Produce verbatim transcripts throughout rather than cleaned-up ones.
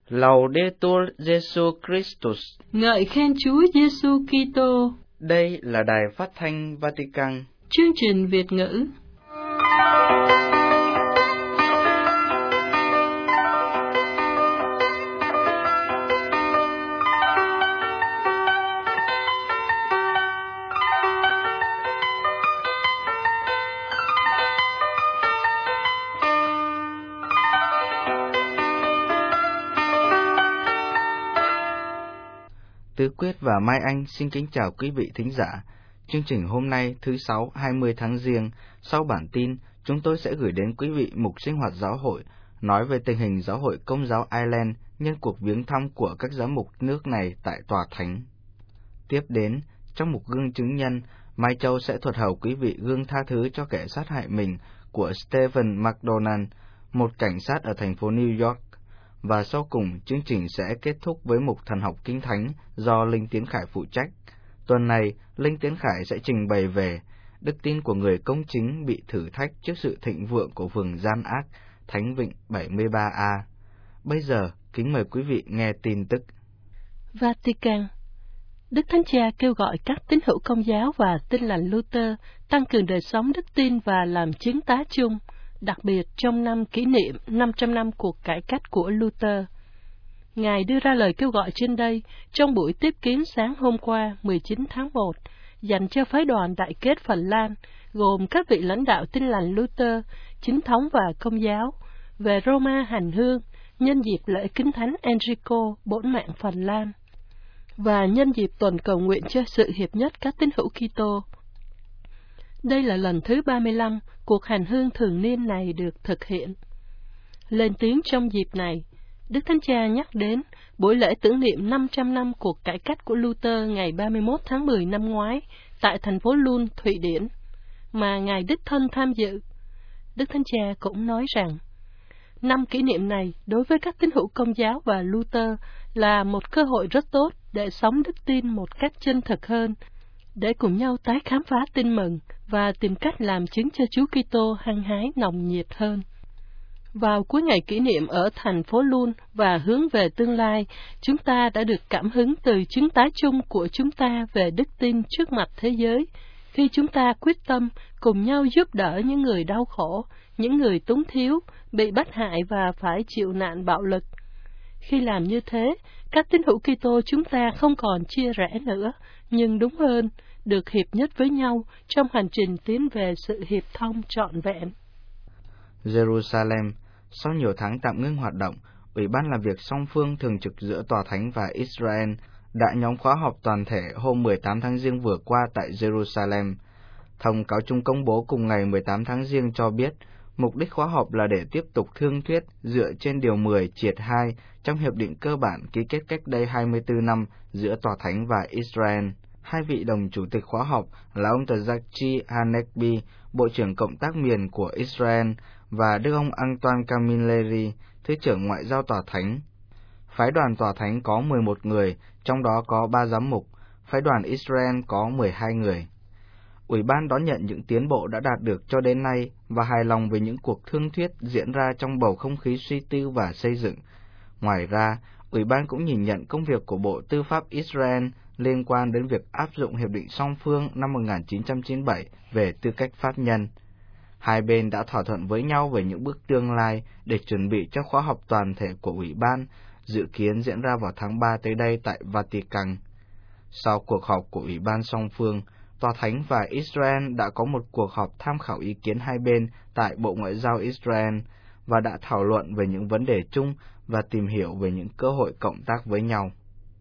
Laudetur Jesus Christus. Ngợi khen Chúa Giêsu Kitô. Đây là đài phát thanh Vatican. Chương trình Việt ngữ. Tứ Quyết và Mai Anh xin kính chào quý vị thính giả. Chương trình hôm nay thứ Sáu hai mươi tháng Giêng, sau bản tin, chúng tôi sẽ gửi đến quý vị mục sinh hoạt giáo hội, nói về tình hình giáo hội Công giáo Ireland nhân cuộc viếng thăm của các giám mục nước này tại Tòa Thánh. Tiếp đến, trong mục gương chứng nhân, Mai Châu sẽ thuật hầu quý vị gương tha thứ cho kẻ sát hại mình của Stephen McDonald, một cảnh sát ở thành phố New York. Và sau cùng, chương trình sẽ kết thúc với mục thần học kinh thánh do Linh Tiến Khải phụ trách. Tuần này, Linh Tiến Khải sẽ trình bày về đức tin của người công chính bị thử thách trước sự thịnh vượng của vườn gian ác, Thánh Vịnh bảy mươi ba A. Bây giờ, kính mời quý vị nghe tin tức. Vatican. Đức Thánh Cha kêu gọi các tín hữu Công giáo và Tin lành Luther tăng cường đời sống đức tin và làm chứng tá chung, đặc biệt trong năm kỷ niệm năm trăm năm cuộc cải cách của Luther. Ngài đưa ra lời kêu gọi trên đây trong buổi tiếp kiến sáng hôm qua mười chín tháng một, dành cho phái đoàn đại kết Phần Lan, gồm các vị lãnh đạo Tin lành Luther, chính thống và Công giáo, về Roma hành hương, nhân dịp lễ Kính Thánh Enrico, bổn mạng Phần Lan, và nhân dịp tuần cầu nguyện cho sự hiệp nhất các tín hữu Kitô. Đây là lần thứ ba mươi lăm cuộc hành hương thường niên này được thực hiện. Lên tiếng trong dịp này, Đức Thánh Cha nhắc đến buổi lễ tưởng niệm năm trăm năm cuộc cải cách của Luther ngày ba mươi mốt tháng mười năm ngoái tại thành phố Lund, Thụy Điển, mà Ngài đích thân tham dự. Đức Thánh Cha cũng nói rằng, năm kỷ niệm này đối với các tín hữu Công giáo và Luther là một cơ hội rất tốt để sống đức tin một cách chân thực hơn, để cùng nhau tái khám phá tin mừng và tìm cách làm chứng cho Chúa Kitô hăng hái nồng nhiệt hơn. Vào cuối ngày kỷ niệm ở thành phố Lund và hướng về tương lai, chúng ta đã được cảm hứng từ chứng tá chung của chúng ta về đức tin trước mặt thế giới, khi chúng ta quyết tâm cùng nhau giúp đỡ những người đau khổ, những người túng thiếu, bị bắt hại và phải chịu nạn bạo lực. Khi làm như thế, các tín hữu Kitô chúng ta không còn chia rẽ nữa, nhưng đúng hơn, được hiệp nhất với nhau trong hành trình tiến về sự hiệp thông trọn vẹn. Jerusalem, sau nhiều tháng tạm ngưng hoạt động, Ủy ban làm việc song phương thường trực giữa Tòa Thánh và Israel đã nhóm khóa họp toàn thể hôm mười tám tháng Giêng vừa qua tại Jerusalem. Thông cáo chung công bố cùng ngày mười tám tháng Giêng cho biết, mục đích khóa họp là để tiếp tục thương thuyết dựa trên điều mười triệt hai trong hiệp định cơ bản ký kết cách đây hai mươi tư năm giữa Tòa Thánh và Israel. Hai vị đồng chủ tịch khóa họp là ông Tzadki Hanekbi, Bộ trưởng Cộng tác miền của Israel, và Đức ông Antoine Camilleri, Thứ trưởng Ngoại giao Tòa Thánh. Phái đoàn Tòa Thánh có mười một người, trong đó có ba giám mục. Phái đoàn Israel có mười hai người. Ủy ban đón nhận những tiến bộ đã đạt được cho đến nay và hài lòng về những cuộc thương thuyết diễn ra trong bầu không khí suy tư và xây dựng. Ngoài ra, Ủy ban cũng nhìn nhận công việc của Bộ Tư pháp Israel liên quan đến việc áp dụng Hiệp định song phương năm một nghìn chín trăm chín mươi bảy về tư cách pháp nhân. Hai bên đã thỏa thuận với nhau về những bước tương lai để chuẩn bị cho khóa họp toàn thể của Ủy ban, dự kiến diễn ra vào tháng ba tới đây tại Vatican. Sau cuộc họp của Ủy ban song phương, Tòa Thánh và Israel đã có một cuộc họp tham khảo ý kiến hai bên tại Bộ Ngoại giao Israel và đã thảo luận về những vấn đề chung và tìm hiểu về những cơ hội cộng tác với nhau.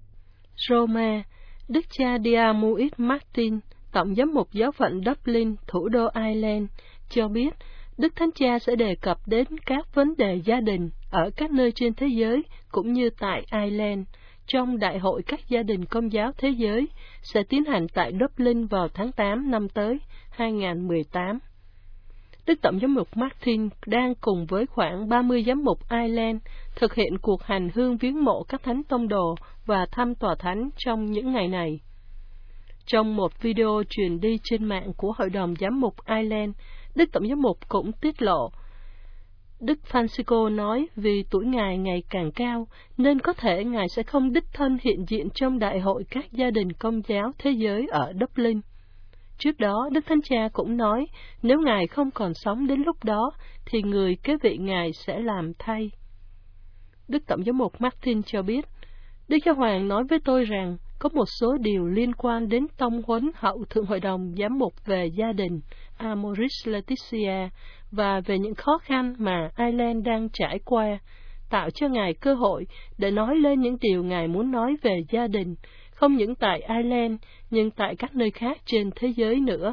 Roma, Đức cha Diarmuid Martin, Tổng giám mục giáo phận Dublin, thủ đô Ireland, cho biết Đức Thánh Cha sẽ đề cập đến các vấn đề gia đình ở các nơi trên thế giới cũng như tại Ireland trong Đại hội các gia đình Công giáo thế giới sẽ tiến hành tại Dublin vào tháng tám năm tới hai nghìn không trăm mười tám. Đức Tổng giám mục Martin đang cùng với khoảng ba mươi giám mục Ireland thực hiện cuộc hành hương viếng mộ các thánh tông đồ và thăm Tòa Thánh trong những ngày này. Trong một video truyền đi trên mạng của Hội đồng Giám mục Ireland, Đức Tổng giám mục cũng tiết lộ Đức Francisco nói vì tuổi Ngài ngày càng cao, nên có thể Ngài sẽ không đích thân hiện diện trong Đại hội các gia đình Công giáo thế giới ở Dublin. Trước đó, Đức Thánh Cha cũng nói, nếu Ngài không còn sống đến lúc đó, thì người kế vị Ngài sẽ làm thay. Đức Tổng giám mục Martin cho biết, Đức Giáo Hoàng nói với tôi rằng, có một số điều liên quan đến tông huấn hậu Thượng Hội đồng Giám mục về gia đình Amoris Laetitia và về những khó khăn mà Ireland đang trải qua, tạo cho Ngài cơ hội để nói lên những điều Ngài muốn nói về gia đình, không những tại Ireland, nhưng tại các nơi khác trên thế giới nữa.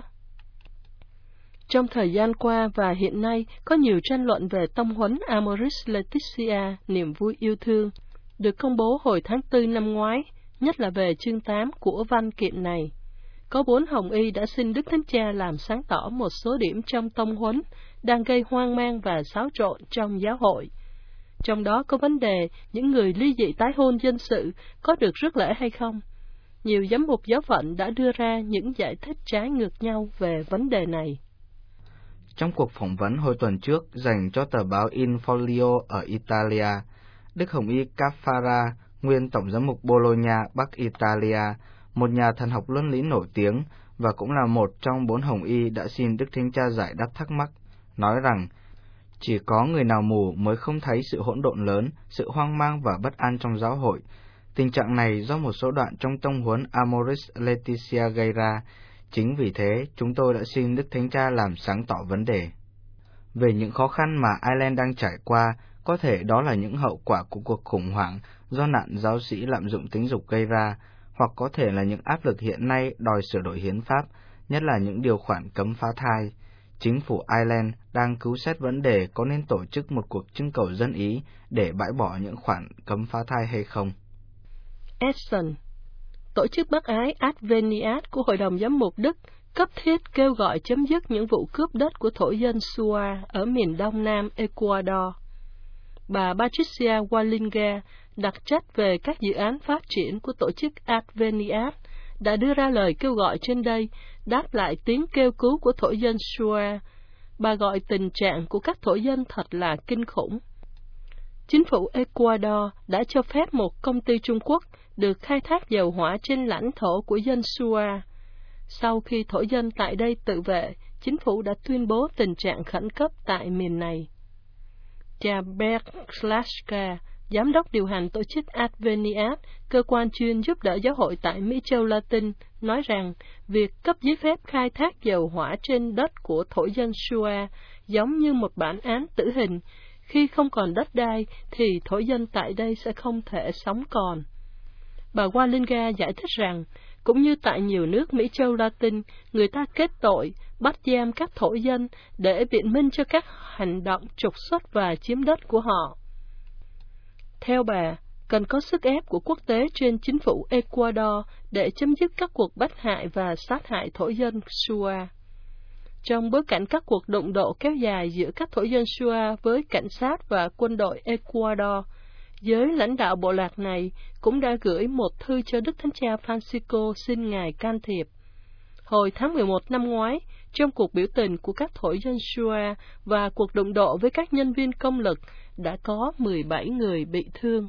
Trong thời gian qua và hiện nay, có nhiều tranh luận về tông huấn Amoris Laetitia, niềm vui yêu thương, được công bố hồi tháng tư năm ngoái, nhất là về chương tám của văn kiện này. Có bốn hồng y đã xin Đức Thánh Cha làm sáng tỏ một số điểm trong tông huấn đang gây hoang mang và xáo trộn trong giáo hội. Trong đó có vấn đề những người ly dị tái hôn dân sự có được rước lễ hay không. Nhiều giám mục giáo phận đã đưa ra những giải thích trái ngược nhau về vấn đề này. Trong cuộc phỏng vấn hồi tuần trước dành cho tờ báo In Folio ở Italia, Đức Hồng y Caffara, nguyên Tổng giám mục Bologna, Bắc Italia, một nhà thần học luân lý nổi tiếng và cũng là một trong bốn hồng y đã xin Đức Thánh Cha giải đáp thắc mắc, nói rằng chỉ có người nào mù mới không thấy sự hỗn độn lớn, sự hoang mang và bất an trong giáo hội. Tình trạng này do một số đoạn trong tông huấn Amoris Laetitia gây ra. Chính vì thế, chúng tôi đã xin Đức Thánh Cha làm sáng tỏ vấn đề. Về những khó khăn mà Ireland đang trải qua, có thể đó là những hậu quả của cuộc khủng hoảng do nạn giáo sĩ lạm dụng tính dục gây ra, hoặc có thể là những áp lực hiện nay đòi sửa đổi hiến pháp, nhất là những điều khoản cấm phá thai. Chính phủ Ireland đang cứu xét vấn đề có nên tổ chức một cuộc trưng cầu dân ý để bãi bỏ những khoản cấm phá thai hay không. Essen, tổ chức bác ái Adveniat của Hội đồng Giám mục Đức, cấp thiết kêu gọi chấm dứt những vụ cướp đất của thổ dân Shua ở miền đông nam Ecuador. Bà Patricia Wallinger, đặc trách về các dự án phát triển của tổ chức Adveniat, đã đưa ra lời kêu gọi trên đây, đáp lại tiếng kêu cứu của thổ dân Shua. Bà gọi tình trạng của các thổ dân thật là kinh khủng. Chính phủ Ecuador đã cho phép một công ty Trung Quốc được khai thác dầu hỏa trên lãnh thổ của dân Shua. Sau khi thổ dân tại đây tự vệ, chính phủ đã tuyên bố tình trạng khẩn cấp tại miền này. Cha Bert Slaska, giám đốc điều hành tổ chức Adveniat, cơ quan chuyên giúp đỡ giáo hội tại Mỹ Châu Latin, nói rằng việc cấp giấy phép khai thác dầu hỏa trên đất của thổ dân Shua giống như một bản án tử hình. Khi không còn đất đai, thì thổ dân tại đây sẽ không thể sống còn. Bà Wallinger giải thích rằng, cũng như tại nhiều nước Mỹ Châu Latin, người ta kết tội, bắt giam các thổ dân để biện minh cho các hành động trục xuất và chiếm đất của họ. Theo bà, cần có sức ép của quốc tế trên chính phủ Ecuador để chấm dứt các cuộc bắt hại và sát hại thổ dân Shua. Trong bối cảnh các cuộc đụng độ kéo dài giữa các thổ dân Shua với cảnh sát và quân đội Ecuador, giới lãnh đạo bộ lạc này cũng đã gửi một thư cho Đức Thánh Cha Francisco xin Ngài can thiệp. Hồi tháng mười một năm ngoái, trong cuộc biểu tình của các thổ dân Shua và cuộc đụng độ với các nhân viên công lực, đã có mười bảy người bị thương.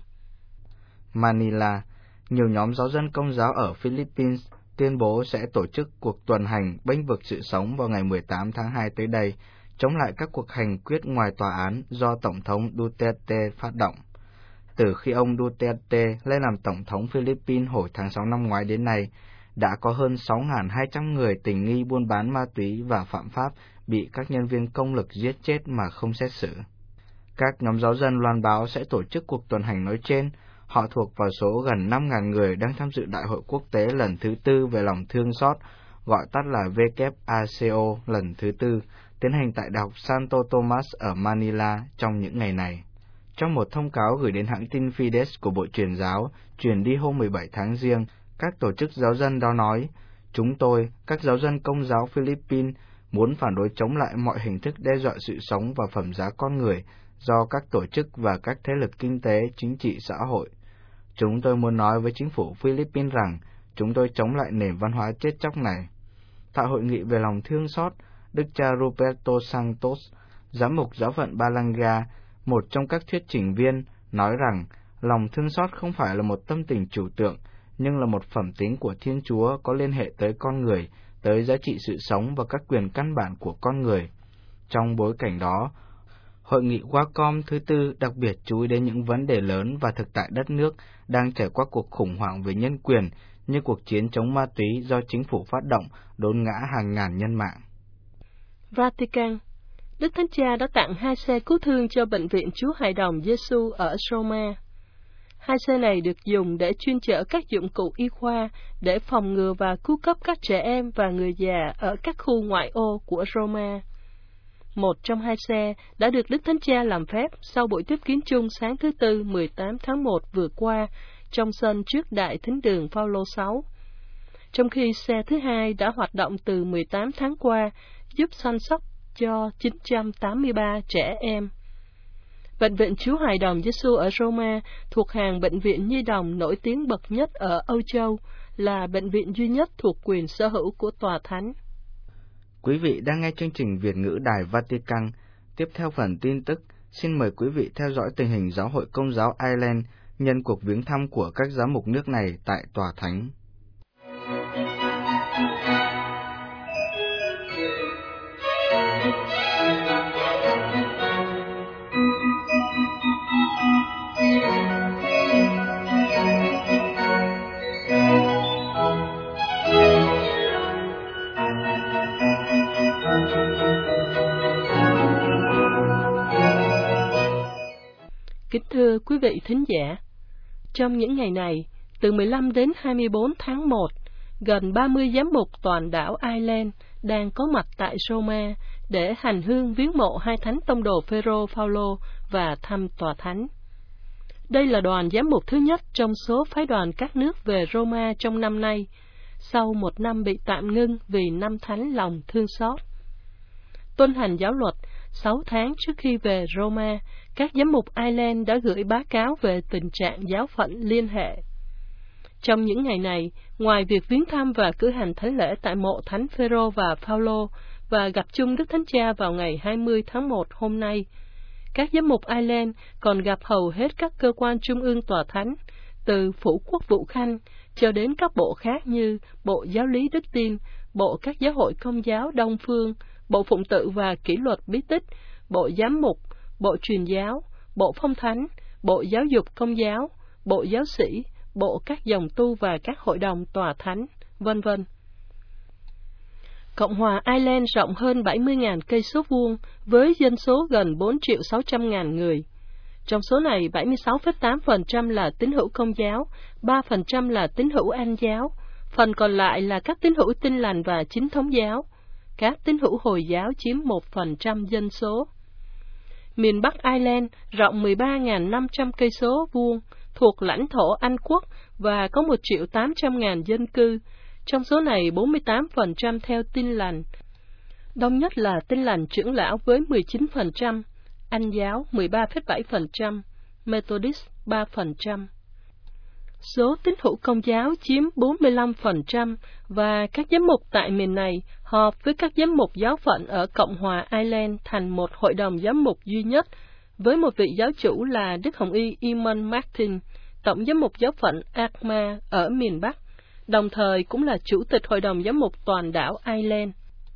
Manila, nhiều nhóm giáo dân công giáo ở Philippines tuyên bố sẽ tổ chức cuộc tuần hành bênh vực sự sống vào ngày mười tám tháng hai tới đây, chống lại các cuộc hành quyết ngoài tòa án do Tổng thống Duterte phát động. Từ khi ông Duterte lên làm Tổng thống Philippines hồi tháng sáu năm ngoái đến nay, đã có hơn sáu nghìn hai trăm người tình nghi buôn bán ma túy và phạm pháp bị các nhân viên công lực giết chết mà không xét xử. Các nhóm giáo dân loan báo sẽ tổ chức cuộc tuần hành nói trên. Họ thuộc vào số gần năm nghìn người đang tham dự Đại hội quốc tế lần thứ tư về lòng thương xót, gọi tắt là W A C O lần thứ tư, tiến hành tại Đại học Santo Tomas ở Manila trong những ngày này. Trong một thông cáo gửi đến hãng tin Fides của Bộ Truyền giáo, truyền đi hôm mười bảy tháng Giêng, các tổ chức giáo dân đó nói, chúng tôi, các giáo dân công giáo Philippines, muốn phản đối chống lại mọi hình thức đe dọa sự sống và phẩm giá con người do các tổ chức và các thế lực kinh tế, chính trị, xã hội. Chúng tôi muốn nói với chính phủ Philippines rằng chúng tôi chống lại nền văn hóa chết chóc này. Tại hội nghị về lòng thương xót, Đức cha Roberto Santos, Giám mục giáo phận Balanga, một trong các thuyết trình viên, nói rằng lòng thương xót không phải là một tâm tình trừu tượng, nhưng là một phẩm tính của Thiên Chúa có liên hệ tới con người, tới giá trị sự sống và các quyền căn bản của con người. Trong bối cảnh đó, Hội nghị Wacom thứ tư đặc biệt chú ý đến những vấn đề lớn và thực tại đất nước đang trải qua cuộc khủng hoảng về nhân quyền, như cuộc chiến chống ma túy do chính phủ phát động đốn ngã hàng ngàn nhân mạng. Vatican. Đức Thánh Cha đã tặng hai xe cứu thương cho Bệnh viện Chúa Hài Đồng Giêsu ở Roma. Hai xe này được dùng để chuyên chở các dụng cụ y khoa để phòng ngừa và cứu cấp các trẻ em và người già ở các khu ngoại ô của Roma. Một trong hai xe đã được Đức Thánh Cha làm phép sau buổi tiếp kiến chung sáng thứ Tư mười tám tháng một vừa qua trong sân trước Đại Thính đường Phaolô sáu, trong khi xe thứ hai đã hoạt động từ mười tám tháng qua, giúp săn sóc cho chín trăm tám mươi ba trẻ em. Bệnh viện Chúa Hài Đồng Giêsu ở Roma thuộc hàng bệnh viện nhi đồng nổi tiếng bậc nhất ở Âu Châu, là bệnh viện duy nhất thuộc quyền sở hữu của Tòa Thánh. Quý vị đang nghe chương trình Việt ngữ Đài Vatican. Tiếp theo phần tin tức, xin mời quý vị theo dõi tình hình Giáo hội Công giáo Ireland nhân cuộc viếng thăm của các giám mục nước này tại Tòa Thánh. Kính thưa quý vị thính giả, trong những ngày này, từ mười lăm đến hai mươi bốn tháng một, gần ba mươi giám mục toàn đảo Ireland đang có mặt tại Roma để hành hương viếng mộ hai thánh tông đồ Phêrô Phaolô và thăm Tòa Thánh. Đây là đoàn giám mục thứ nhất trong số phái đoàn các nước về Roma trong năm nay, sau một năm bị tạm ngưng vì năm thánh lòng thương xót. Tuân hành giáo luật, sáu tháng trước khi về Roma, các giám mục Ireland đã gửi báo cáo về tình trạng giáo phận liên hệ. Trong những ngày này, ngoài việc viếng thăm và cử hành thánh lễ tại mộ thánh Phêrô và Phaolô và gặp chung Đức Thánh Cha vào ngày hai mươi tháng một hôm nay, các giám mục Ireland còn gặp hầu hết các cơ quan trung ương Tòa Thánh, từ Phủ Quốc vụ Khanh cho đến các bộ khác như Bộ Giáo lý Đức tin, Bộ các giáo hội Công giáo Đông phương, Bộ Phụng tự và Kỷ luật bí tích, Bộ Giám mục, Bộ Truyền giáo, Bộ Phong thánh, Bộ Giáo dục Công giáo, Bộ Giáo sĩ, Bộ các dòng tu và các hội đồng Tòa Thánh, vân vân. Cộng hòa Ireland rộng hơn bảy mươi nghìn cây số vuông với dân số gần bốn triệu sáu trăm ngàn người. Trong số này, bảy mươi sáu phẩy tám phần trăm là tín hữu Công giáo, ba phần trăm là tín hữu Anh giáo, phần còn lại là các tín hữu Tin lành và Chính thống giáo. Các tín hữu Hồi giáo chiếm một phần trăm dân số. Miền Bắc Ireland rộng mười ba nghìn năm trăm cây số vuông, thuộc lãnh thổ Anh quốc và có một triệu tám trăm ngàn dân cư. Trong số này, bốn mươi tám phần trăm theo Tin lành. Đông nhất là Tin lành trưởng lão với mười chín phần trăm, Anh giáo mười ba phẩy bảy phần trăm, Methodist ba phần trăm. Số tín hữu Công giáo chiếm bốn mươi lăm phần trăm và các giám mục tại miền này họp với các giám mục giáo phận ở Cộng hòa Ireland thành một hội đồng giám mục duy nhất, với một vị giáo chủ là Đức Hồng y Eamon Martin, tổng giám mục giáo phận Armagh ở miền Bắc, đồng thời cũng là chủ tịch hội đồng giám mục toàn đảo Ireland.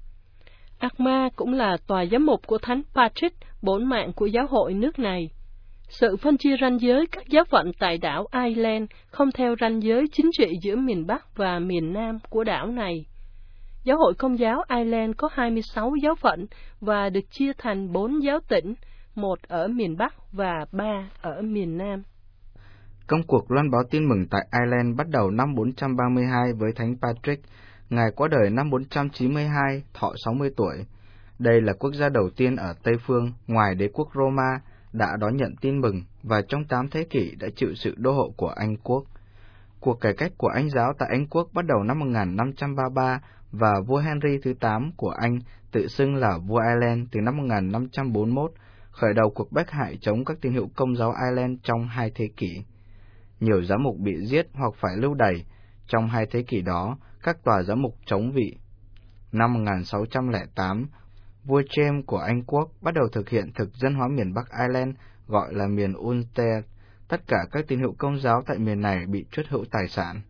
Armagh cũng là tòa giám mục của Thánh Patrick, bổn mạng của giáo hội nước này. Sự phân chia ranh giới các giáo phận tại đảo Ireland không theo ranh giới chính trị giữa miền Bắc và miền Nam của đảo này. Giáo hội Công giáo Ireland có hai mươi sáu giáo phận và được chia thành bốn giáo tỉnh, một ở miền Bắc và ba ở miền Nam. Công cuộc loan báo tin mừng tại Ireland bắt đầu năm bốn trăm ba mươi hai với Thánh Patrick. Ngài qua đời năm bốn trăm chín mươi hai, thọ sáu mươi tuổi. Đây là quốc gia đầu tiên ở Tây phương, ngoài đế quốc Roma, đã đón nhận tin mừng và trong tám thế kỷ đã chịu sự đô hộ của Anh quốc. Cuộc cải cách của Anh giáo tại Anh quốc bắt đầu năm một nghìn năm trăm ba mươi ba và vua Henry thứ tám của Anh tự xưng là vua Ireland từ năm một nghìn năm trăm bốn mươi mốt, khởi đầu cuộc bách hại chống các tín hữu Công giáo Ireland trong hai thế kỷ. Nhiều giám mục bị giết hoặc phải lưu đày. Trong hai thế kỷ đó, các tòa giám mục chống vị. Năm một nghìn sáu trăm lẻ tám, vua James của Anh quốc bắt đầu thực hiện thực dân hóa miền Bắc Ireland, gọi là miền Ulster. Tất cả các tín hữu Công giáo tại miền này bị truất hữu tài sản.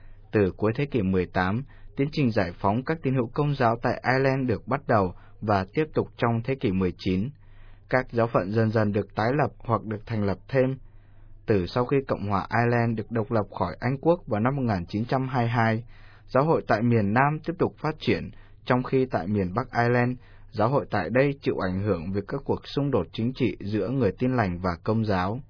Từ cuối thế kỷ mười tám, tiến trình giải phóng các tín hữu Công giáo tại Ireland được bắt đầu và tiếp tục trong thế kỷ mười chín. Các giáo phận dần dần được tái lập hoặc được thành lập thêm. Từ sau khi Cộng hòa Ireland được độc lập khỏi Anh quốc vào năm một nghìn chín trăm hai mươi hai, giáo hội tại miền Nam tiếp tục phát triển, trong khi tại miền Bắc Ireland, giáo hội tại đây chịu ảnh hưởng vì các cuộc xung đột chính trị giữa người Tin lành và Công giáo.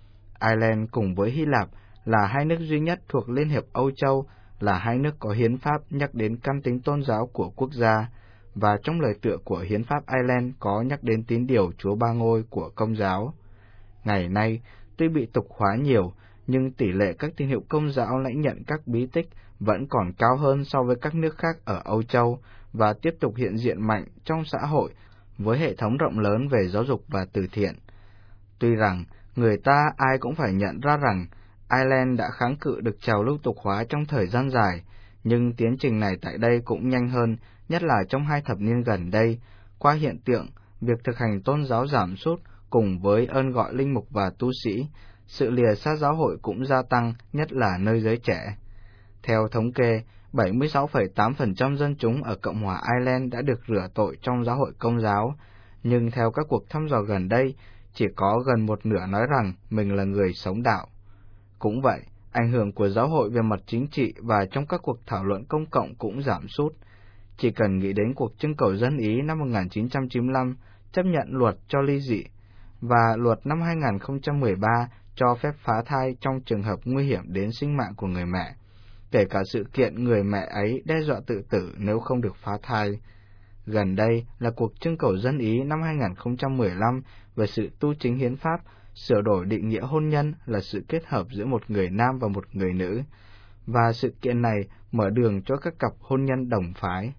Ireland cùng với Hy Lạp là hai nước duy nhất thuộc Liên hiệp Âu Châu, là hai nước có hiến pháp nhắc đến căn tính tôn giáo của quốc gia, và trong lời tựa của hiến pháp Ireland có nhắc đến tín điều Chúa Ba Ngôi của Công giáo. Ngày nay, tuy bị tục hóa nhiều, nhưng tỷ lệ các tín hữu Công giáo lãnh nhận các bí tích vẫn còn cao hơn so với các nước khác ở Âu Châu và tiếp tục hiện diện mạnh trong xã hội với hệ thống rộng lớn về giáo dục và từ thiện. Tuy rằng, người ta ai cũng phải nhận ra rằng Ireland đã kháng cự được trào lưu tục hóa trong thời gian dài, nhưng tiến trình này tại đây cũng nhanh hơn, nhất là trong hai thập niên gần đây, qua hiện tượng việc thực hành tôn giáo giảm sút cùng với ơn gọi linh mục và tu sĩ, sự lìa xa giáo hội cũng gia tăng, nhất là nơi giới trẻ. Theo thống kê, bảy mươi sáu phẩy tám phần trăm dân chúng ở Cộng hòa Ireland đã được rửa tội trong giáo hội Công giáo, nhưng theo các cuộc thăm dò gần đây, chỉ có gần một nửa nói rằng mình là người sống đạo. Cũng vậy, ảnh hưởng của giáo hội về mặt chính trị và trong các cuộc thảo luận công cộng cũng giảm sút. Chỉ cần nghĩ đến cuộc trưng cầu dân Ý năm một nghìn chín trăm chín mươi lăm chấp nhận luật cho ly dị, và luật năm hai nghìn không trăm mười ba cho phép phá thai trong trường hợp nguy hiểm đến sinh mạng của người mẹ, kể cả sự kiện người mẹ ấy đe dọa tự tử nếu không được phá thai. Gần đây là cuộc trưng cầu dân Ý năm hai nghìn không trăm mười lăm về sự tu chính hiến pháp, sửa đổi định nghĩa hôn nhân là sự kết hợp giữa một người nam và một người nữ, và sự kiện này mở đường cho các cặp hôn nhân đồng phái.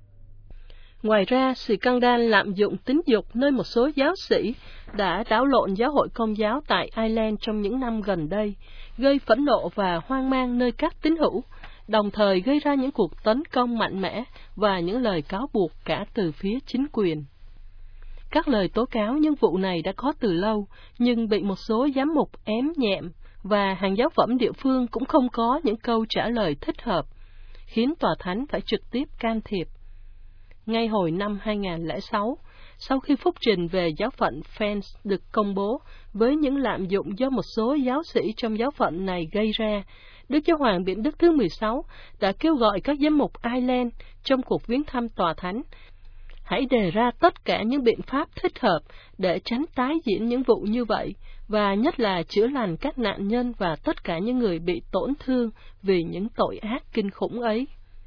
Ngoài ra, scandal lạm dụng tính dục nơi một số giáo sĩ đã đảo lộn giáo hội Công giáo tại Ireland trong những năm gần đây, gây phẫn nộ và hoang mang nơi các tín hữu, đồng thời gây ra những cuộc tấn công mạnh mẽ và những lời cáo buộc cả từ phía chính quyền. Các lời tố cáo những vụ này đã có từ lâu, nhưng bị một số giám mục ém nhẹm, và hàng giáo phẩm địa phương cũng không có những câu trả lời thích hợp, khiến tòa thánh phải trực tiếp can thiệp. Ngay hồi năm hai nghìn không trăm lẻ sáu, sau khi phúc trình về giáo phận Fens được công bố với những lạm dụng do một số giáo sĩ trong giáo phận này gây ra, Đức Giáo hoàng Biển Đức thứ mười sáu đã kêu gọi các giám mục Ireland trong cuộc viếng thăm tòa thánh hãy đề ra tất cả những biện pháp thích hợp để tránh tái diễn những vụ như vậy, và nhất là chữa lành các nạn nhân và tất cả những người bị tổn thương vì những tội ác kinh khủng ấy.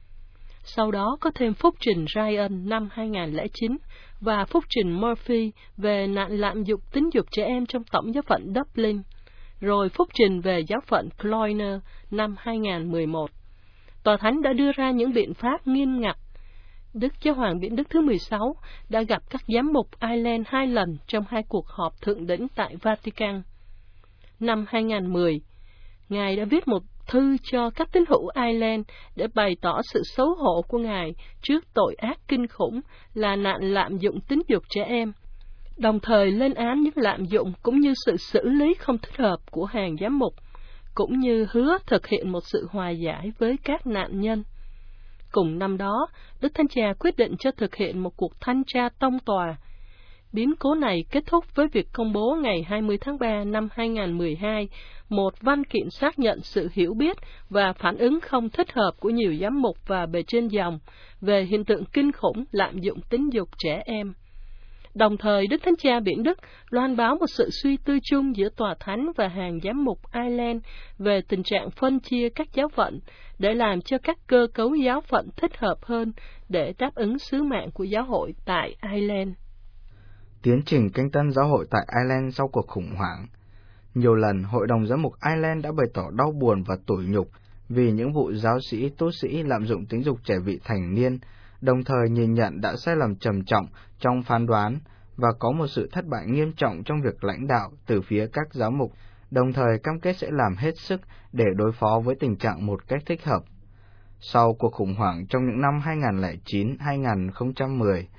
Sau đó có thêm phúc trình Ryan năm hai nghìn không trăm lẻ chín và phúc trình Murphy về nạn lạm dụng tính dục trẻ em trong tổng giáo phận Dublin, rồi phúc trình về giáo phận Cloyne năm hai nghìn không trăm mười một. Tòa thánh đã đưa ra những biện pháp nghiêm ngặt. Đức Giáo hoàng Biển Đức thứ mười sáu đã gặp các giám mục Ireland hai lần trong hai cuộc họp thượng đỉnh tại Vatican. Năm hai nghìn không trăm mười, Ngài đã viết một thư cho các tín hữu Ireland để bày tỏ sự xấu hổ của Ngài trước tội ác kinh khủng là nạn lạm dụng tính dục trẻ em, đồng thời lên án những lạm dụng cũng như sự xử lý không thích hợp của hàng giám mục, cũng như hứa thực hiện một sự hòa giải với các nạn nhân. Cùng năm đó, Đức Thánh Cha quyết định cho thực hiện một cuộc thanh tra tông tòa. Biến cố này kết thúc với việc công bố ngày hai mươi tháng ba năm hai nghìn không trăm mười hai một văn kiện xác nhận sự hiểu biết và phản ứng không thích hợp của nhiều giám mục và bề trên dòng về hiện tượng kinh khủng lạm dụng tính dục trẻ em. Đồng thời, Đức Thánh Cha Biển Đức loan báo một sự suy tư chung giữa tòa thánh và hàng giám mục Ireland về tình trạng phân chia các giáo phận để làm cho các cơ cấu giáo phận thích hợp hơn để đáp ứng sứ mạng của giáo hội tại Ireland. Tiến trình canh tân giáo hội tại Ireland sau cuộc khủng hoảng. Nhiều lần, Hội đồng Giám mục Ireland đã bày tỏ đau buồn và tủi nhục vì những vụ giáo sĩ, tu sĩ lạm dụng tính dục trẻ vị thành niên, đồng thời nhìn nhận đã sai lầm trầm trọng trong phán đoán và có một sự thất bại nghiêm trọng trong việc lãnh đạo từ phía các giáo mục, đồng thời cam kết sẽ làm hết sức để đối phó với tình trạng một cách thích hợp. Sau cuộc khủng hoảng trong những năm hai nghìn không trăm lẻ chín đến hai nghìn không trăm mười,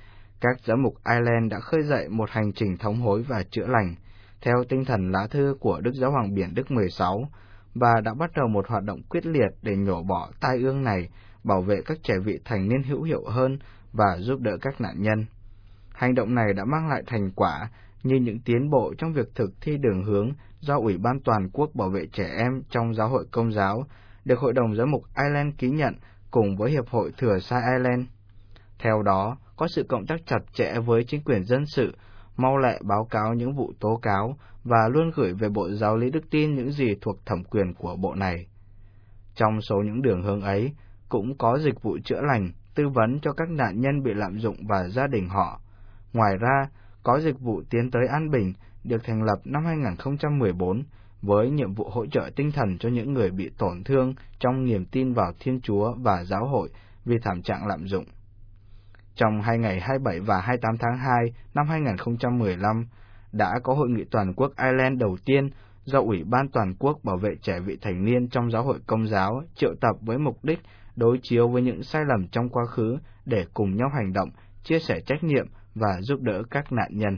Các giám mục Ireland đã khơi dậy một hành trình thống hối và chữa lành, theo tinh thần lá thư của Đức Giáo hoàng Biển Đức mười sáu, và đã bắt đầu một hoạt động quyết liệt để nhổ bỏ tai ương này, bảo vệ các trẻ vị thành niên hữu hiệu hơn và giúp đỡ các nạn nhân. Hành động này đã mang lại thành quả như những tiến bộ trong việc thực thi đường hướng do Ủy ban Toàn quốc bảo vệ trẻ em trong Giáo hội Công giáo, được Hội đồng Giám mục Ireland ký nhận cùng với Hiệp hội Thừa Sai Ireland. Theo đó, có sự cộng tác chặt chẽ với chính quyền dân sự, mau lẹ báo cáo những vụ tố cáo và luôn gửi về Bộ Giáo lý Đức tin những gì thuộc thẩm quyền của bộ này. Trong số những đường hướng ấy, cũng có dịch vụ chữa lành, tư vấn cho các nạn nhân bị lạm dụng và gia đình họ. Ngoài ra, có dịch vụ Tiến tới An Bình được thành lập năm hai nghìn không trăm mười bốn với nhiệm vụ hỗ trợ tinh thần cho những người bị tổn thương trong niềm tin vào Thiên Chúa và giáo hội vì thảm trạng lạm dụng. Trong hai ngày hai mươi bảy và hai mươi tám tháng hai năm hai nghìn không trăm mười lăm, đã có Hội nghị Toàn quốc Ireland đầu tiên do Ủy ban Toàn quốc bảo vệ trẻ vị thành niên trong Giáo hội Công giáo triệu tập với mục đích đối chiếu với những sai lầm trong quá khứ để cùng nhau hành động, chia sẻ trách nhiệm và giúp đỡ các nạn nhân.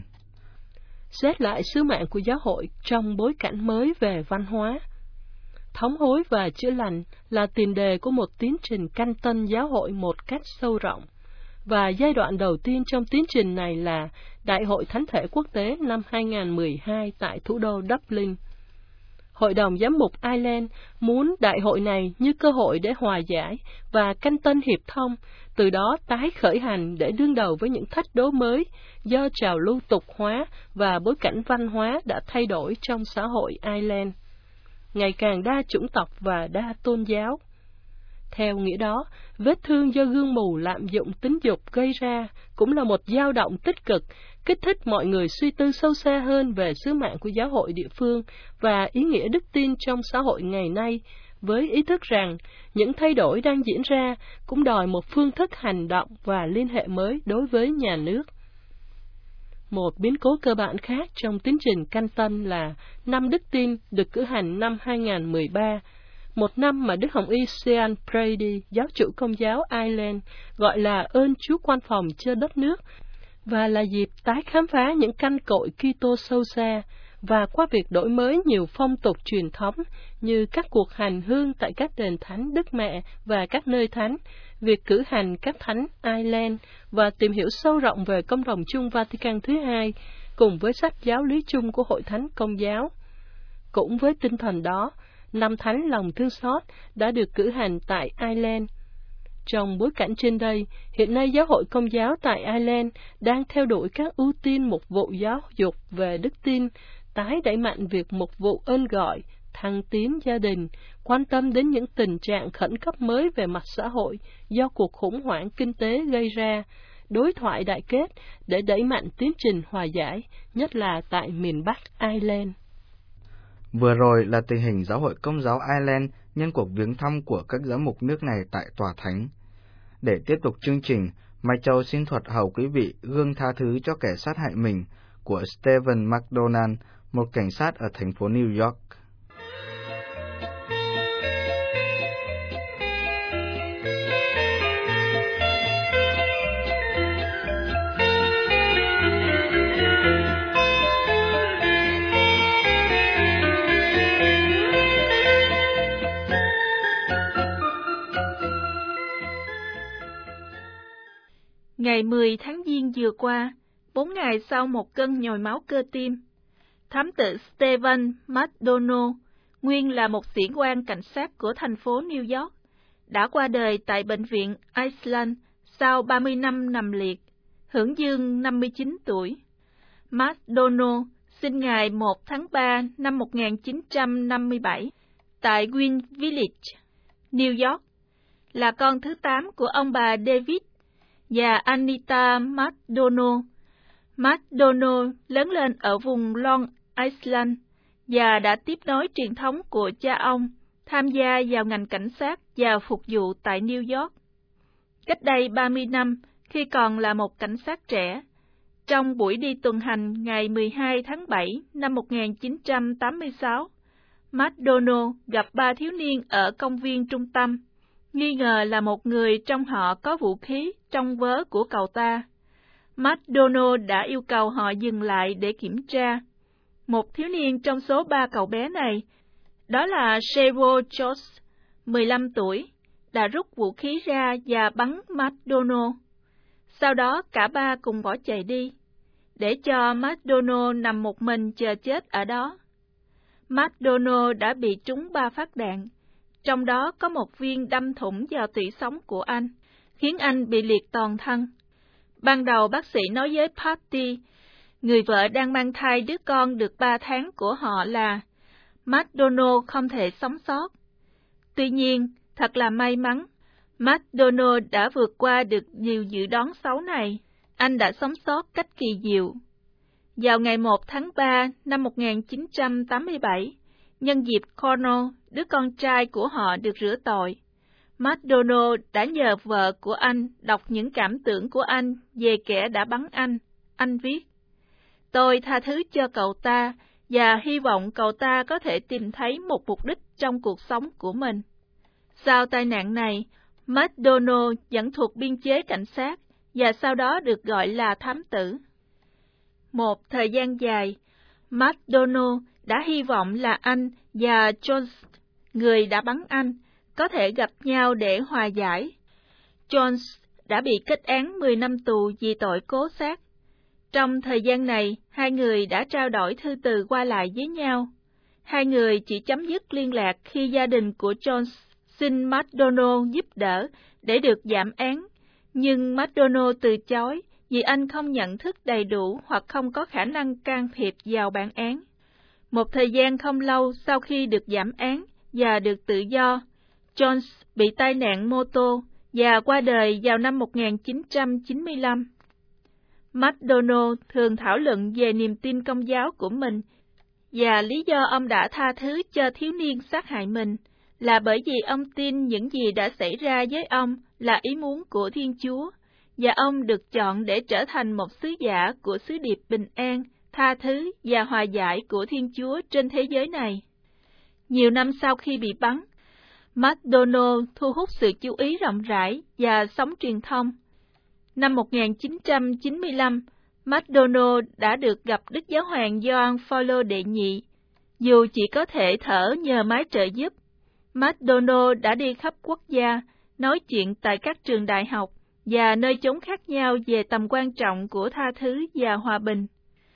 Xét lại sứ mạng của giáo hội trong bối cảnh mới về văn hóa. Thống hối và chữa lành là tiền đề của một tiến trình canh tân giáo hội một cách sâu rộng, và giai đoạn đầu tiên trong tiến trình này là Đại hội Thánh thể Quốc tế năm hai nghìn không trăm mười hai tại thủ đô Dublin. Hội đồng Giám mục Ireland muốn đại hội này như cơ hội để hòa giải và canh tân hiệp thông, từ đó tái khởi hành để đương đầu với những thách đố mới do trào lưu tục hóa và bối cảnh văn hóa đã thay đổi trong xã hội Ireland, ngày càng đa chủng tộc và đa tôn giáo. Theo nghĩa đó, vết thương do gương mù lạm dụng tính dục gây ra cũng là một dao động tích cực, kích thích mọi người suy tư sâu xa hơn về sứ mạng của giáo hội địa phương và ý nghĩa đức tin trong xã hội ngày nay, với ý thức rằng những thay đổi đang diễn ra cũng đòi một phương thức hành động và liên hệ mới đối với nhà nước. Một biến cố cơ bản khác trong tiến trình canh tân là năm đức tin được cử hành năm hai nghìn không trăm mười ba, một năm mà Đức Hồng Y Sean Brady, giáo chủ Công giáo Ireland, gọi là ơn Chúa quan phòng cho đất nước, và là dịp tái khám phá những căn cội Kitô sâu xa, và qua việc đổi mới nhiều phong tục truyền thống như các cuộc hành hương tại các đền thánh Đức Mẹ và các nơi thánh, việc cử hành các thánh Ireland và tìm hiểu sâu rộng về Công đồng chung Vatican thứ hai, cùng với sách giáo lý chung của Hội Thánh Công giáo. Cũng với tinh thần đó, năm thánh lòng thương xót đã được cử hành tại Ireland. Trong bối cảnh trên đây, hiện nay giáo hội Công giáo tại Ireland đang theo đuổi các ưu tiên mục vụ giáo dục về đức tin, tái đẩy mạnh việc mục vụ ơn gọi, thăng tiến gia đình, quan tâm đến những tình trạng khẩn cấp mới về mặt xã hội do cuộc khủng hoảng kinh tế gây ra, đối thoại đại kết để đẩy mạnh tiến trình hòa giải, nhất là tại miền Bắc Ireland. Vừa rồi là tình hình Giáo hội Công giáo Ireland nhân cuộc viếng thăm của các giám mục nước này tại Tòa Thánh. Để tiếp tục chương trình, Mai Châu xin thuật hầu quý vị gương tha thứ cho kẻ sát hại mình của Stephen McDonald, một cảnh sát ở thành phố New York. Ngày mười tháng Giêng vừa qua, bốn ngày sau một cơn nhồi máu cơ tim, thám tử Stephen McDonald, nguyên là một sĩ quan cảnh sát của thành phố New York, đã qua đời tại bệnh viện Iceland sau ba mươi năm nằm liệt, hưởng dương năm mươi chín tuổi. McDonald sinh ngày một tháng ba năm một nghìn chín trăm năm mươi bảy tại Green Village, New York, là con thứ tám của ông bà David và Anita McDonald. McDonald lớn lên ở vùng Long Island và đã tiếp nối truyền thống của cha ông, tham gia vào ngành cảnh sát và phục vụ tại New York. Cách đây ba mươi năm, khi còn là một cảnh sát trẻ, trong buổi đi tuần hành ngày mười hai tháng bảy năm một nghìn chín trăm tám mươi sáu, McDonald gặp ba thiếu niên ở công viên trung tâm, nghi ngờ là một người trong họ có vũ khí trong vớ của cậu ta. McDonald đã yêu cầu họ dừng lại để kiểm tra. Một thiếu niên trong số ba cậu bé này, đó là Cheryl Jones, mười lăm tuổi, đã rút vũ khí ra và bắn McDonald. Sau đó cả ba cùng bỏ chạy đi, để cho McDonald nằm một mình chờ chết ở đó. McDonald đã bị trúng ba phát đạn, trong đó có một viên đâm thủng vào tủy sống của anh, khiến anh bị liệt toàn thân. Ban đầu bác sĩ nói với Patty, người vợ đang mang thai đứa con được ba tháng của họ, là McDonald không thể sống sót. Tuy nhiên, thật là may mắn, McDonald đã vượt qua được điều dự đoán xấu này. Anh đã sống sót cách kỳ diệu. Vào ngày một tháng ba năm một nghìn chín trăm tám mươi bảy, nhân dịp Connor, đứa con trai của họ, được rửa tội, McDonald đã nhờ vợ của anh đọc những cảm tưởng của anh về kẻ đã bắn anh. Anh viết, tôi tha thứ cho cậu ta và hy vọng cậu ta có thể tìm thấy một mục đích trong cuộc sống của mình. Sau tai nạn này, McDonald vẫn thuộc biên chế cảnh sát và sau đó được gọi là thám tử. Một thời gian dài, McDonald đã hy vọng là anh và Jones, người đã bắn anh, có thể gặp nhau để hòa giải. Jones đã bị kết án mười năm tù vì tội cố sát. Trong thời gian này, hai người đã trao đổi thư từ qua lại với nhau. Hai người chỉ chấm dứt liên lạc khi gia đình của Jones xin McDonald giúp đỡ để được giảm án, nhưng McDonald từ chối vì anh không nhận thức đầy đủ hoặc không có khả năng can thiệp vào bản án. Một thời gian không lâu sau khi được giảm án và được tự do, Jones bị tai nạn mô tô và qua đời vào năm một nghìn chín trăm chín mươi lăm. McDonald thường thảo luận về niềm tin Công giáo của mình và lý do ông đã tha thứ cho thiếu niên sát hại mình là bởi vì ông tin những gì đã xảy ra với ông là ý muốn của Thiên Chúa, và ông được chọn để trở thành một sứ giả của sứ điệp bình an, tha thứ và hòa giải của Thiên Chúa trên thế giới này. Nhiều năm sau khi bị bắn, McDonald thu hút sự chú ý rộng rãi và sóng truyền thông. Năm một nghìn chín trăm chín mươi lăm, McDonald đã được gặp Đức Giáo hoàng Gioan Phaolô đệ nhị. Dù chỉ có thể thở nhờ máy trợ giúp, McDonald đã đi khắp quốc gia, nói chuyện tại các trường đại học và nơi chốn khác nhau về tầm quan trọng của tha thứ và hòa bình.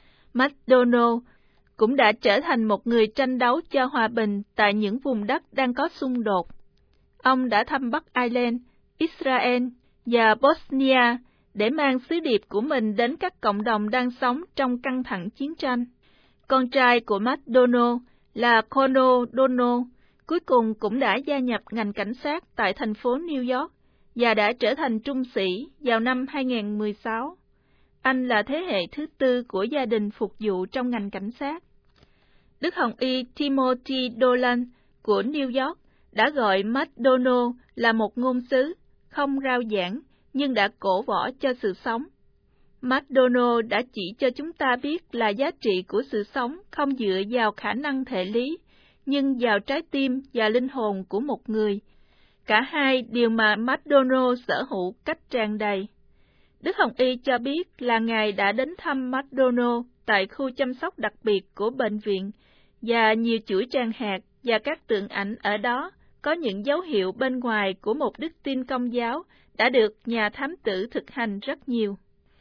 McDonald cũng đã trở thành một người tranh đấu cho hòa bình tại những vùng đất đang có xung đột. Ông đã thăm Bắc Ireland, Israel và Bosnia để mang sứ điệp của mình đến các cộng đồng đang sống trong căng thẳng chiến tranh. Con trai của McDonald là Conor Donald cuối cùng cũng đã gia nhập ngành cảnh sát tại thành phố New York và đã trở thành trung sĩ vào năm hai nghìn không trăm mười sáu. Anh là thế hệ thứ tư của gia đình phục vụ trong ngành cảnh sát. Đức Hồng Y Timothy Dolan của New York đã gọi McDonald là một ngôn sứ, không rao giảng, nhưng đã cổ võ cho sự sống. McDonald đã chỉ cho chúng ta biết là giá trị của sự sống không dựa vào khả năng thể lý, nhưng vào trái tim và linh hồn của một người. Cả hai điều mà McDonald sở hữu cách tràn đầy. Đức Hồng Y cho biết là Ngài đã đến thăm McDonald tại khu chăm sóc đặc biệt của bệnh viện, và nhiều chuỗi tràng hạt và các tượng ảnh ở đó có những dấu hiệu bên ngoài của một đức tin Công giáo đã được nhà thám tử thực hành rất nhiều.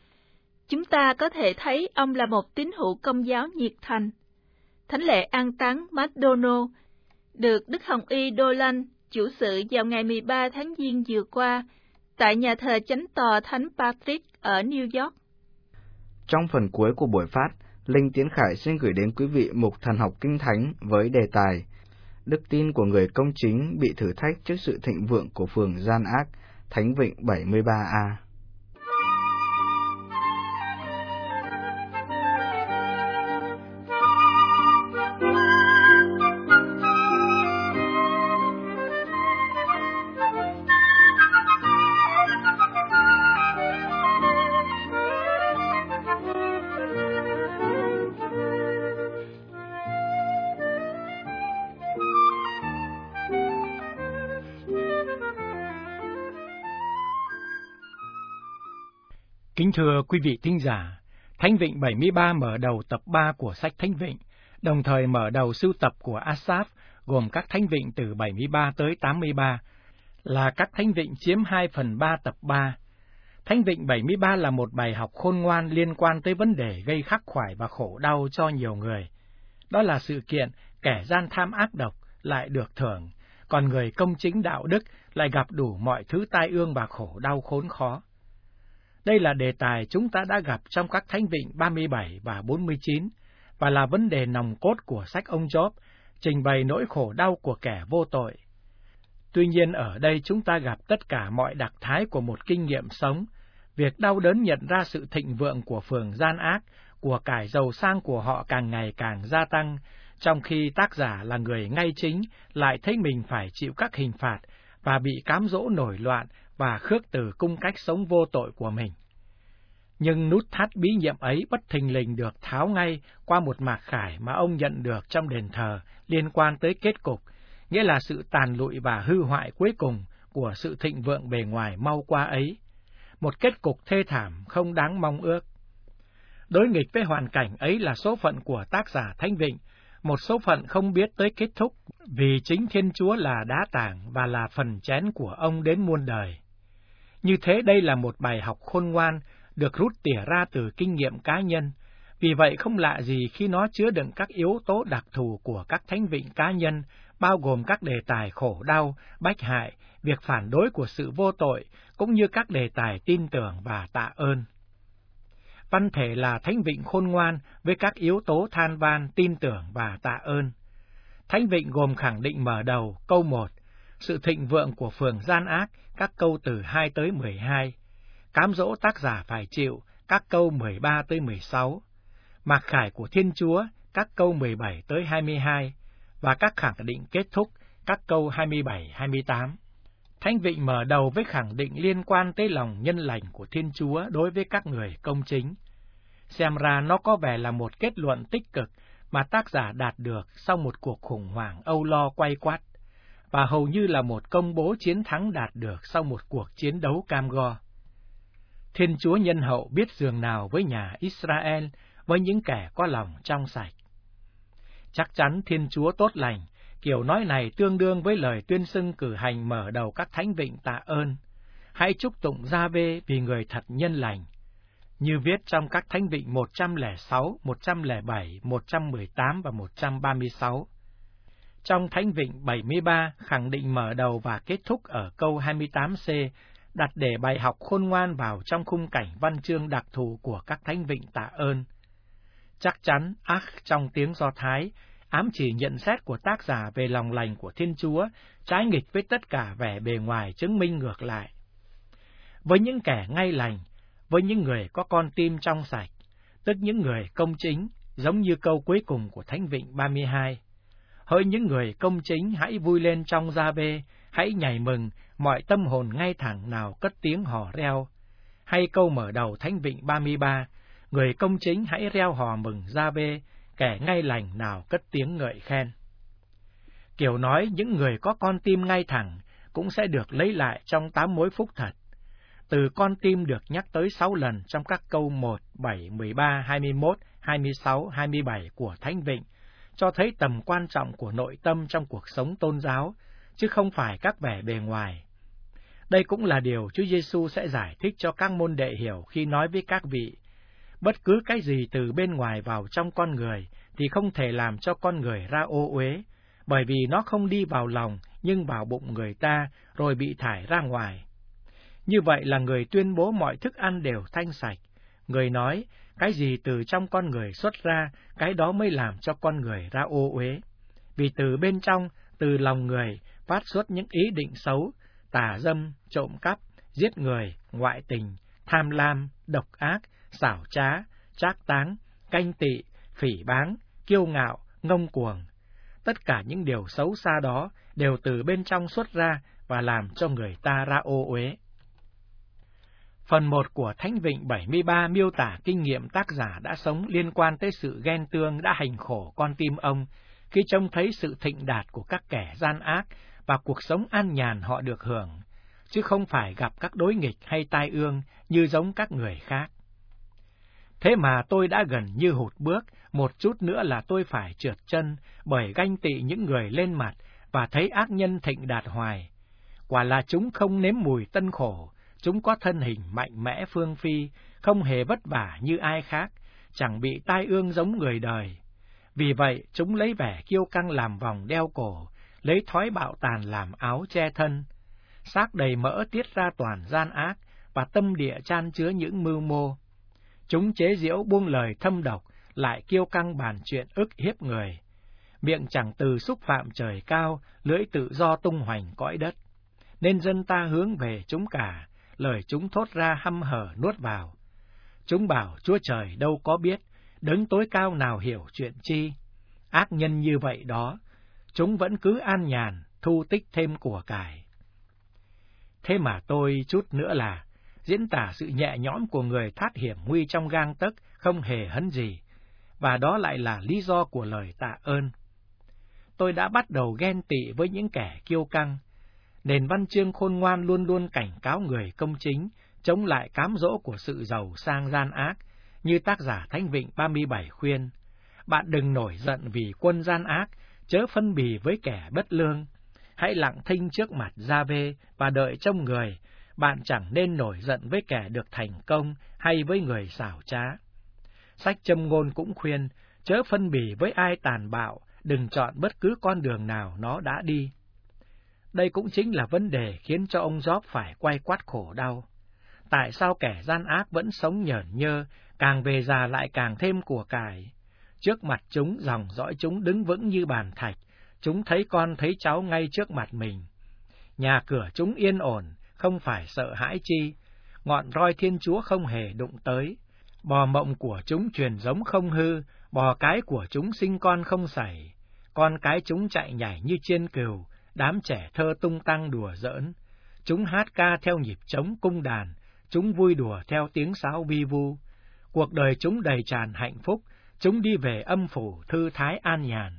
Chúng ta có thể thấy ông là một tín hữu Công giáo nhiệt thành. Thánh lễ an táng McDonald được Đức Hồng Y Dolan chủ sự vào ngày mười ba tháng Giêng vừa qua tại nhà thờ Chánh tòa Thánh Patrick ở New York. Trong phần cuối của buổi phát, Linh Tiến Khải xin gửi đến quý vị mục Thần học Kinh Thánh với đề tài Đức tin của người công chính bị thử thách trước sự thịnh vượng của phường gian ác, Thánh Vịnh bảy mươi ba A. Kính thưa quý vị thính giả, Thánh Vịnh bảy mươi ba mở đầu tập ba của sách Thánh Vịnh, đồng thời mở đầu sưu tập của Asaph gồm các Thánh Vịnh từ bảy mươi ba tới tám mươi ba, là các Thánh Vịnh chiếm hai phần ba tập ba. Thánh Vịnh bảy mươi ba là một bài học khôn ngoan liên quan tới vấn đề gây khắc khoải và khổ đau cho nhiều người. Đó là sự kiện kẻ gian tham ác độc lại được thưởng, còn người công chính đạo đức lại gặp đủ mọi thứ tai ương và khổ đau khốn khó. Đây là đề tài chúng ta đã gặp trong các Thánh Vịnh ba mươi bảy và bốn mươi chín, và là vấn đề nòng cốt của sách ông Gióp, trình bày nỗi khổ đau của kẻ vô tội. Tuy nhiên ở đây chúng ta gặp tất cả mọi đặc thái của một kinh nghiệm sống, việc đau đớn nhận ra sự thịnh vượng của phường gian ác, của cải giàu sang của họ càng ngày càng gia tăng, trong khi tác giả là người ngay chính lại thấy mình phải chịu các hình phạt và bị cám dỗ nổi loạn và khước từ cung cách sống vô tội của mình. Nhưng nút thắt bí nhiệm ấy bất thình lình được tháo ngay qua một mạc khải mà ông nhận được trong đền thờ liên quan tới kết cục, nghĩa là sự tàn lụi và hư hoại cuối cùng của sự thịnh vượng bề ngoài mau qua ấy. Một kết cục thê thảm không đáng mong ước. Đối nghịch với hoàn cảnh ấy là số phận của tác giả Thánh Vịnh, một số phận không biết tới kết thúc, vì chính Thiên Chúa là đá tảng và là phần chén của ông đến muôn đời. Như thế đây là một bài học khôn ngoan, được rút tỉa ra từ kinh nghiệm cá nhân, vì vậy không lạ gì khi nó chứa đựng các yếu tố đặc thù của các Thánh Vịnh cá nhân, bao gồm các đề tài khổ đau, bách hại, việc phản đối của sự vô tội, cũng như các đề tài tin tưởng và tạ ơn. Văn thể là Thánh Vịnh khôn ngoan với các yếu tố than van, tin tưởng và tạ ơn. Thánh Vịnh gồm khẳng định mở đầu, câu một, sự thịnh vượng của phường gian ác, các câu từ hai tới mười hai, cám dỗ tác giả phải chịu, các câu mười ba tới mười sáu, mặc khải của Thiên Chúa, các câu mười bảy tới hai mươi hai, và các khẳng định kết thúc, các câu hai mươi bảy hai mươi tám. Thánh Vịnh mở đầu với khẳng định liên quan tới lòng nhân lành của Thiên Chúa đối với các người công chính. Xem ra nó có vẻ là một kết luận tích cực mà tác giả đạt được sau một cuộc khủng hoảng âu lo quay quắt, và hầu như là một công bố chiến thắng đạt được sau một cuộc chiến đấu cam go. Thiên Chúa nhân hậu biết dường nào với nhà Israel, với những kẻ có lòng trong sạch. Chắc chắn Thiên Chúa tốt lành, kiểu nói này tương đương với lời tuyên xưng cử hành mở đầu các Thánh Vịnh tạ ơn. Hãy chúc tụng Gia-vê vì người thật nhân lành, như viết trong các Thánh Vịnh một trăm lẻ sáu, một trăm lẻ bảy, một trăm mười tám và một trăm ba mươi sáu. Trong Thánh Vịnh bảy mươi ba, khẳng định mở đầu và kết thúc ở câu hai mươi tám c, đặt để bài học khôn ngoan vào trong khung cảnh văn chương đặc thù của các Thánh Vịnh tạ ơn. Chắc chắn, ach trong tiếng Do Thái, ám chỉ nhận xét của tác giả về lòng lành của Thiên Chúa, trái nghịch với tất cả vẻ bề ngoài chứng minh ngược lại. Với những kẻ ngay lành, với những người có con tim trong sạch, tức những người công chính, giống như câu cuối cùng của Thánh Vịnh ba mươi hai. Hỡi những người công chính hãy vui lên trong Gia-vê, hãy nhảy mừng, mọi tâm hồn ngay thẳng nào cất tiếng hò reo. Hay câu mở đầu Thánh Vịnh ba mươi ba, người công chính hãy reo hò mừng Gia-vê, kẻ ngay lành nào cất tiếng ngợi khen. Kiểu nói những người có con tim ngay thẳng cũng sẽ được lấy lại trong tám mối phúc thật. Từ con tim được nhắc tới sáu lần trong các câu một, bảy, mười ba, hai mươi mốt, hai mươi sáu, hai mươi bảy của Thánh Vịnh, cho thấy tầm quan trọng của nội tâm trong cuộc sống tôn giáo, chứ không phải các vẻ bề ngoài. Đây cũng là điều Chúa Giêsu sẽ giải thích cho các môn đệ hiểu khi nói với các vị: bất cứ cái gì từ bên ngoài vào trong con người thì không thể làm cho con người ra ô uế, bởi vì nó không đi vào lòng nhưng vào bụng người ta rồi bị thải ra ngoài. Như vậy là người tuyên bố mọi thức ăn đều thanh sạch. Người nói, cái gì từ trong con người xuất ra, cái đó mới làm cho con người ra ô uế. Vì từ bên trong, từ lòng người, phát xuất những ý định xấu, tà dâm, trộm cắp, giết người, ngoại tình, tham lam, độc ác, xảo trá, trác táng, canh tị, phỉ báng, kiêu ngạo, ngông cuồng. Tất cả những điều xấu xa đó đều từ bên trong xuất ra và làm cho người ta ra ô uế. Phần một của Thánh Vịnh bảy mươi ba miêu tả kinh nghiệm tác giả đã sống liên quan tới sự ghen tương đã hành khổ con tim ông khi trông thấy sự thịnh đạt của các kẻ gian ác và cuộc sống an nhàn họ được hưởng, chứ không phải gặp các đối nghịch hay tai ương như giống các người khác. Thế mà tôi đã gần như hụt bước, một chút nữa là tôi phải trượt chân bởi ganh tị những người lên mặt và thấy ác nhân thịnh đạt hoài. Quả là chúng không nếm mùi tân khổ, chúng có thân hình mạnh mẽ phương phi, không hề vất vả như ai khác, chẳng bị tai ương giống người đời. Vì vậy, chúng lấy vẻ kiêu căng làm vòng đeo cổ, lấy thói bạo tàn làm áo che thân. Xác đầy mỡ tiết ra toàn gian ác, và tâm địa chan chứa những mưu mô. Chúng chế giễu buông lời thâm độc, lại kiêu căng bàn chuyện ức hiếp người. Miệng chẳng từ xúc phạm trời cao, lưỡi tự do tung hoành cõi đất. Nên dân ta hướng về chúng cả, lời chúng thốt ra hăm hở nuốt vào. Chúng bảo Chúa Trời đâu có biết, đấng tối cao nào hiểu chuyện chi. Ác nhân như vậy đó, chúng vẫn cứ an nhàn, thu tích thêm của cải. Thế mà tôi chút nữa là diễn tả sự nhẹ nhõm của người thoát hiểm nguy trong gang tấc, không hề hấn gì, và đó lại là lý do của lời tạ ơn. Tôi đã bắt đầu ghen tị với những kẻ kiêu căng. Nền văn chương khôn ngoan luôn luôn cảnh cáo người công chính, chống lại cám dỗ của sự giàu sang gian ác, như tác giả Thánh Vịnh ba mươi bảy khuyên: bạn đừng nổi giận vì quân gian ác, chớ phân bì với kẻ bất lương. Hãy lặng thinh trước mặt Gia-vê và đợi trông người, bạn chẳng nên nổi giận với kẻ được thành công hay với người xảo trá. Sách Châm Ngôn cũng khuyên, chớ phân bì với ai tàn bạo, đừng chọn bất cứ con đường nào nó đã đi. Đây cũng chính là vấn đề khiến cho ông Gióp phải quay quắt khổ đau. Tại sao kẻ gian ác vẫn sống nhởn nhơ, càng về già lại càng thêm của cải? Trước mặt chúng, dòng dõi chúng đứng vững như bàn thạch, chúng thấy con thấy cháu ngay trước mặt mình. Nhà cửa chúng yên ổn, không phải sợ hãi chi, ngọn roi Thiên Chúa không hề đụng tới. Bò mộng của chúng truyền giống không hư, bò cái của chúng sinh con không sảy. Con cái chúng chạy nhảy như chiên cừu, đám trẻ thơ tung tăng đùa giỡn. Chúng hát ca theo nhịp trống cung đàn, chúng vui đùa theo tiếng sáo vi vu. Cuộc đời chúng đầy tràn hạnh phúc, chúng đi về âm phủ thư thái an nhàn.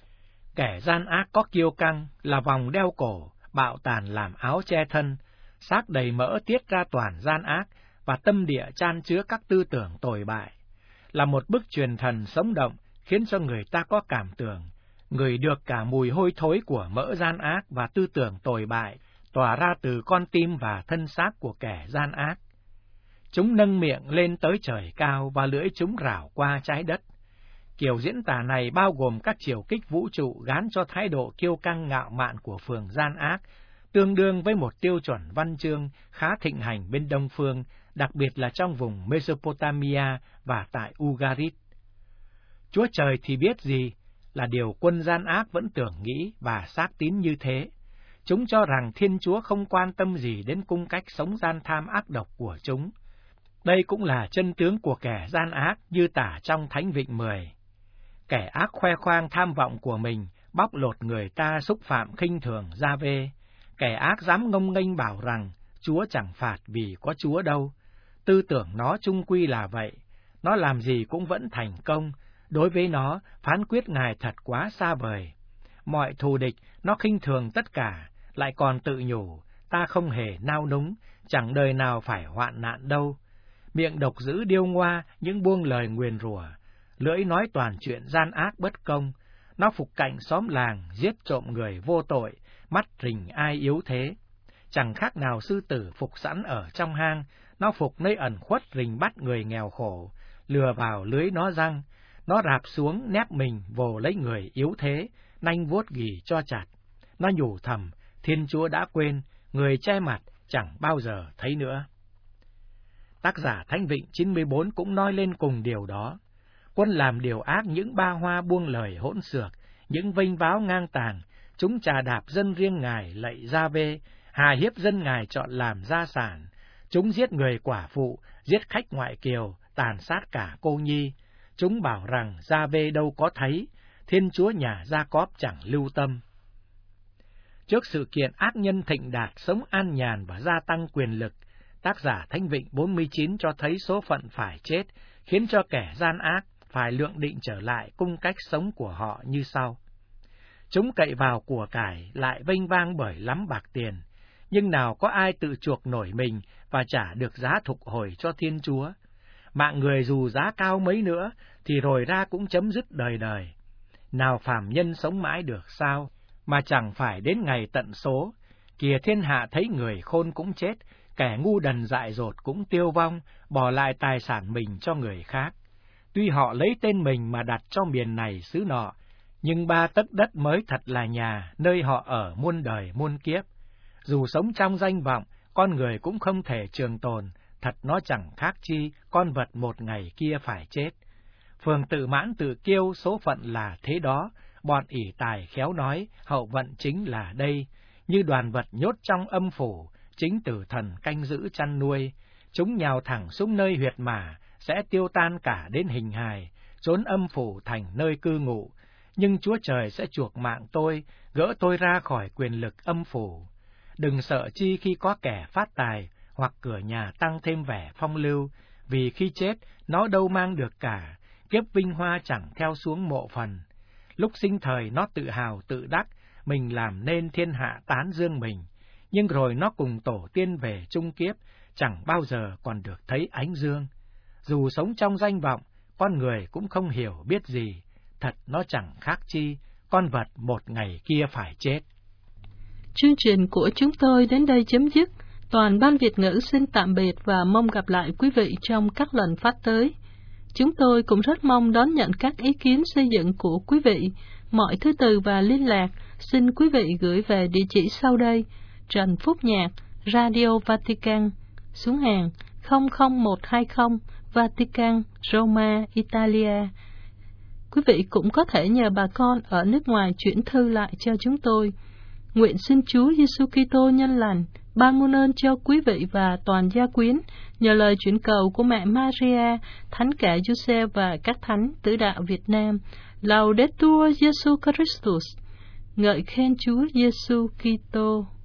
Kẻ gian ác có kiêu căng, là vòng đeo cổ, bạo tàn làm áo che thân, xác đầy mỡ tiết ra toàn gian ác, và tâm địa chan chứa các tư tưởng tồi bại. Là một bức truyền thần sống động, khiến cho người ta có cảm tưởng, người được cả mùi hôi thối của mỡ gian ác và tư tưởng tồi bại, tỏa ra từ con tim và thân xác của kẻ gian ác. Chúng nâng miệng lên tới trời cao và lưỡi chúng rảo qua trái đất. Kiểu diễn tả này bao gồm các chiều kích vũ trụ gán cho thái độ kiêu căng ngạo mạn của phường gian ác, tương đương với một tiêu chuẩn văn chương khá thịnh hành bên Đông Phương, đặc biệt là trong vùng Mesopotamia và tại Ugarit. Chúa Trời thì biết gì, là điều quân gian ác vẫn tưởng nghĩ và xác tín như thế. Chúng cho rằng Thiên Chúa không quan tâm gì đến cung cách sống gian tham ác độc của chúng. Đây cũng là chân tướng của kẻ gian ác như tả trong Thánh Vịnh mười. Kẻ ác khoe khoang tham vọng của mình, bóc lột người ta, xúc phạm khinh thường Gia-vê. Kẻ ác dám ngông nghênh bảo rằng Chúa chẳng phạt vì có Chúa đâu. Tư tưởng nó chung quy là vậy, nó làm gì cũng vẫn thành công. Đối với nó, phán quyết Ngài thật quá xa vời. Mọi thù địch, nó khinh thường tất cả, lại còn tự nhủ, ta không hề nao núng, chẳng đời nào phải hoạn nạn đâu. Miệng độc dữ điêu ngoa, những buông lời nguyền rủa, lưỡi nói toàn chuyện gian ác bất công. Nó phục cạnh xóm làng, giết trộm người vô tội, mắt rình ai yếu thế. Chẳng khác nào sư tử phục sẵn ở trong hang, nó phục nơi ẩn khuất rình bắt người nghèo khổ, lừa vào lưới nó răng. Nó rạp xuống nép mình vồ lấy người yếu thế, nanh vuốt ghì cho chặt. Nó nhủ thầm, Thiên Chúa đã quên, người che mặt chẳng bao giờ thấy nữa. Tác giả Thánh Vịnh chín mươi bốn cũng nói lên cùng điều đó. Quân làm điều ác, những ba hoa buông lời hỗn xược, những vênh váo ngang tàn, chúng trà đạp dân riêng Ngài lạy Gia-vê, hà hiếp dân Ngài chọn làm gia sản. Chúng giết người quả phụ, giết khách ngoại kiều, tàn sát cả cô nhi. Chúng bảo rằng Gia-vê đâu có thấy, Thiên Chúa nhà Gia-cóp chẳng lưu tâm. Trước sự kiện ác nhân thịnh đạt sống an nhàn và gia tăng quyền lực, tác giả Thánh Vịnh bốn mươi chín cho thấy số phận phải chết, khiến cho kẻ gian ác phải lượng định trở lại cung cách sống của họ như sau. Chúng cậy vào của cải, lại vênh vang bởi lắm bạc tiền, nhưng nào có ai tự chuộc nổi mình và trả được giá thục hồi cho Thiên Chúa. Mạng người dù giá cao mấy nữa, thì rồi ra cũng chấm dứt đời đời. Nào phàm nhân sống mãi được sao, mà chẳng phải đến ngày tận số. Kìa thiên hạ thấy người khôn cũng chết, kẻ ngu đần dại dột cũng tiêu vong, bỏ lại tài sản mình cho người khác. Tuy họ lấy tên mình mà đặt cho miền này xứ nọ, nhưng ba tấc đất mới thật là nhà, nơi họ ở muôn đời muôn kiếp. Dù sống trong danh vọng, con người cũng không thể trường tồn, thật nó chẳng khác chi, con vật một ngày kia phải chết. Phường tự mãn tự kiêu, số phận là thế đó, bọn ỷ tài khéo nói, hậu vận chính là đây. Như đoàn vật nhốt trong âm phủ, chính tử thần canh giữ chăn nuôi. Chúng nhào thẳng xuống nơi huyệt mả, sẽ tiêu tan cả đến hình hài, trốn âm phủ thành nơi cư ngụ. Nhưng Chúa Trời sẽ chuộc mạng tôi, gỡ tôi ra khỏi quyền lực âm phủ. Đừng sợ chi khi có kẻ phát tài, hoặc cửa nhà tăng thêm vẻ phong lưu, vì khi chết, nó đâu mang được cả, kiếp vinh hoa chẳng theo xuống mộ phần. Lúc sinh thời nó tự hào tự đắc, mình làm nên thiên hạ tán dương mình, nhưng rồi nó cùng tổ tiên về chung kiếp, chẳng bao giờ còn được thấy ánh dương. Dù sống trong danh vọng, con người cũng không hiểu biết gì, thật nó chẳng khác chi, con vật một ngày kia phải chết. Chương trình của chúng tôi đến đây chấm dứt. Toàn ban Việt ngữ xin tạm biệt và mong gặp lại quý vị trong các lần phát tới. Chúng tôi cũng rất mong đón nhận các ý kiến xây dựng của quý vị. Mọi thư từ và liên lạc xin quý vị gửi về địa chỉ sau đây: Trần Phúc Nhạc, Radio Vatican, xuống hàng không không một hai không, Vatican, Roma, Italia. Quý vị cũng có thể nhờ bà con ở nước ngoài chuyển thư lại cho chúng tôi. Nguyện xin Chúa Giêsu Kitô nhân lành ban muôn ơn cho quý vị và toàn gia quyến, nhờ lời chuyển cầu của mẹ Maria, thánh cả Giuse và các thánh tứ đạo Việt Nam. Laudetur Jesu Christus. Ngợi khen Chúa Giêsu Kitô.